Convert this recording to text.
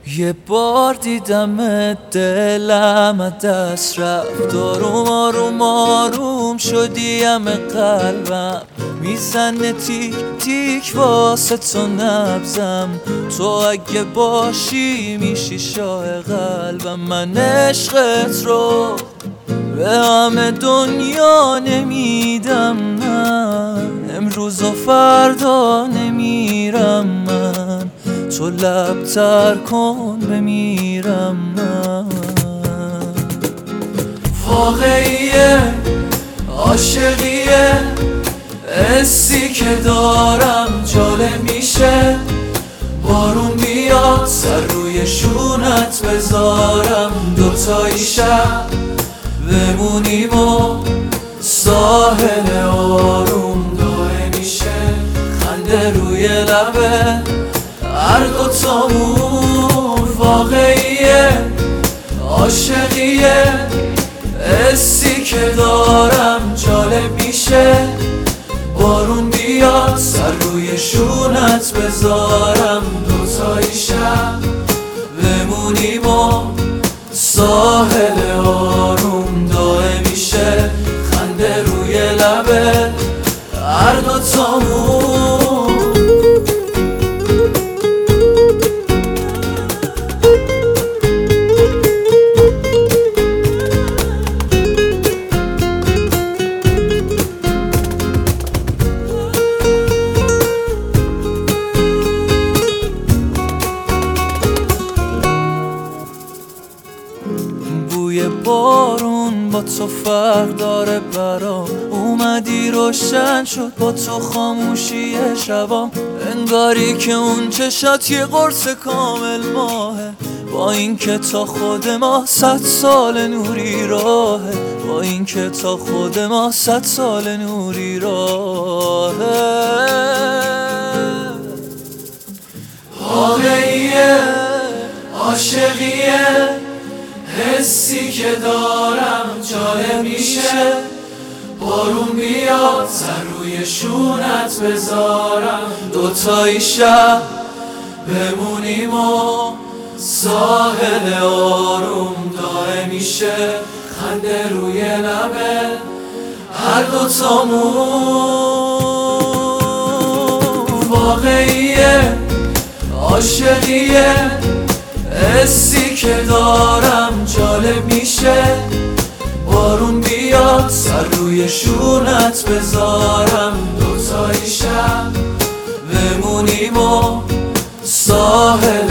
یه بار دیدم دلم دست رفت، آروم آروم آروم شدی همه قلبم میزنه تیک تیک واسه تو نبزم. تو اگه باشی میشی شاه قلبم. من عشقت رو به همه دنیا نمیدم، من امروز و فردا نمیرم، من تو لب تر کن بمیرم. من واقعیه، عاشقیه، حسی که دارم جالب میشه. بارون بیاد سر روی شونت بذارم، دوتایی شب بمونیم و ساحل آروم داره میشه. خنده روی لبه هر دوتامون. واقعیه، عاشقیه، حسی که دارم جالب میشه. بارون بیاد سر روی شونت بذارم، دوتایی شب بمونیم و ساحل آروم داره میشه. خنده روی لبه هر دوتامون. بوی بارون با تو فرق داره برام، اومدی روشن شد با تو خاموشی شبام. انگاری که اون چشات یه قرص کامل ماهه، با این که تا خود ما 100 سال نوری راهه. با این که تا خود ما 100 سال نوری راهه. واقعیه، عاشقیه، حسی که دارم جالب میشه. بارون بیاد سر روی شونت بذارم، دوتایی شب بمونیم و ساحل آروم داره میشه. خنده روی لبه هر دوتامون. واقعیه، عاشقیه، حسی که دارم جالب میشه. بارون بیاد سر روی شونت بذارم، دوتایی شب بمونیم و ساحل